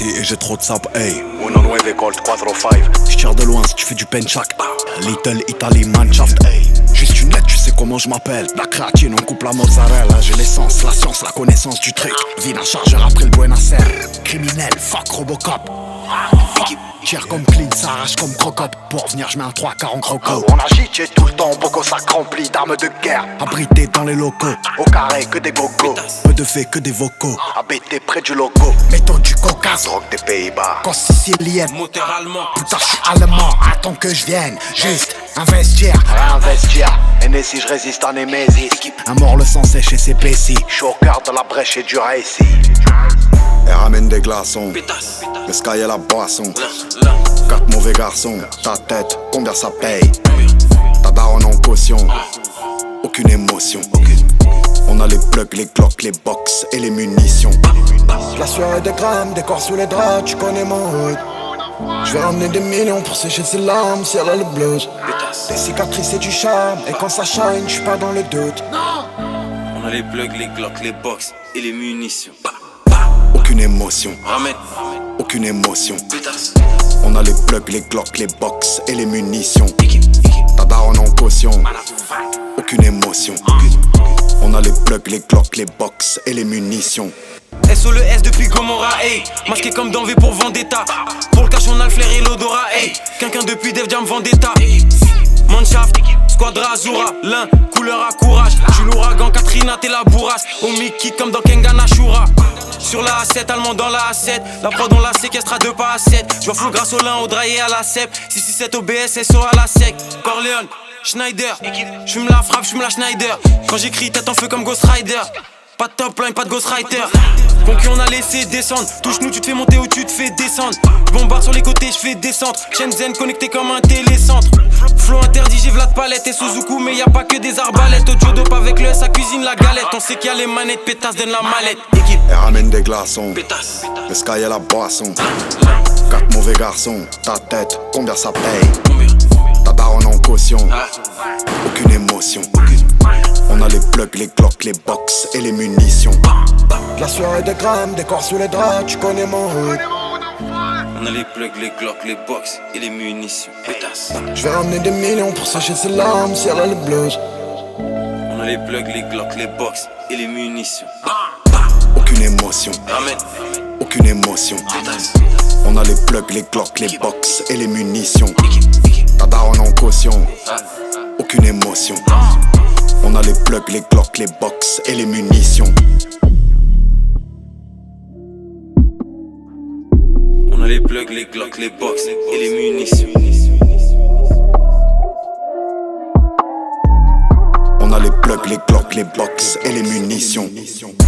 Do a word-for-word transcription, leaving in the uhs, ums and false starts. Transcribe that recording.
ici et j'ai trop de sable, hey. Uno nueve Colt quatre cinq. J'tire de loin si tu fais du penchak. Little Italy Manshaft, hey. Juste une lettre, tu sais comment je m'appelle. La créatine, on coupe la mozzarella. J'ai l'essence, la science, la connaissance du truc. Vine un chargeur après le Buenos Aires. Criminel, fuck Robocop. Tire comme clean, ça arrache comme crocop. Pour venir, j'mets un trois quarts en croco. On agite et tout le temps, beaucoup sac rempli d'armes de guerre. Abrité dans les locaux. Au carré, que des gogos. Peu de faits, que des vocaux. Abêté près du logo. Méthode du Caucase. Drogue des Pays-Bas. Quand sicilienne. Moteur allemand. Putain, j'suis allemand. Attends que je vienne. Juste investir. Réinvestir. Et né si je résiste en Némésis. Un mort le sang sèche et c'est Pessi. J'suis au cœur de la brèche et du récit. Elle ramène des glaçons. Pétasse. Le sky et la boisson. Là, là. Quatre mauvais garçons. Ta tête, combien ça paye? Ta daronne en caution. Aucune émotion. On a les plugs, les glocks, les box et les munitions. La sueur et des grammes, des corps sous les draps, tu connais mon hood. Je vais ramener des millions pour sécher ses larmes si elle a le blues. Des cicatrices et du charme, et quand ça shine, je suis pas dans le doute. On a les plugs, les glocks, les box et les munitions. Aucune émotion, Ramène. aucune émotion. Pétasse. On a les plugs, les glocks, les box et les munitions. Ta daronne en caution, aucune émotion. On a les plugs, les glocks, les box et les munitions. S O le S depuis Gomorrah, hey. Masqué comme dans V pour Vendetta. Pour le cash on a le flair et l'odorat, hey. Quelqu'un depuis Def Jam Vendetta. Manshaft, Squadra Azura, l'un, couleur à courage. J'suis l'ouragan, Katrina, t'es la bourrasse. Au Mickey comme dans Kengan Ashura. Sur la A sept, allemand dans la A sept. La prod on la séquestre à deux pas à sept. J'vois flou grâce au lin, au draillé à la cep. six six sept O B S, S O à la sec. Corleone, Schneider. J'fume la frappe, j'fume la Schneider. Quand j'écris tête en feu comme Ghost Rider. Pas de top line, pas de Ghost Rider. Concu on a laissé descendre. Touche-nous, tu te fais monter ou tu te fais descendre. J'bombarde sur les côtés, j'fais descendre. Shenzhen connecté comme un télécentre. Flow interdit, j'ai Vlad Palette et Suzuku. Mais y'a pas que des arbalètes. Au Jodope avec le S, ça cuisine la galette. On sait qu'il y a les manettes, pétasse, donne la mallette. Équipe, Elle ramène des glaçons. pétasse. Le sky et la boisson. Quatre mauvais garçons. Ta tête, combien ça paye? Combien? Ta daronne en caution. Ah. Aucune émotion. On a les plugs, les glocks, les box et les munitions. La sueur et des grammes, des corps sous les draps, tu connais mon hood. On a les plugs, les glocks, les box et les munitions. Pétasse. Je vais ramener des millions pour sécher ses larmes si elle a le blues. On a les plugs, les glocks, les box et les munitions. Aucune émotion, Ramène. aucune émotion. Pétasse. On a les plugs, les glocks, les box et les munitions. Ta daronne en caution, aucune émotion. On a les plugs, les glocks, les box et les munitions. On a les plugs, les glocks, les box et les munitions. On a les plugs, les glocks, les box et les munitions.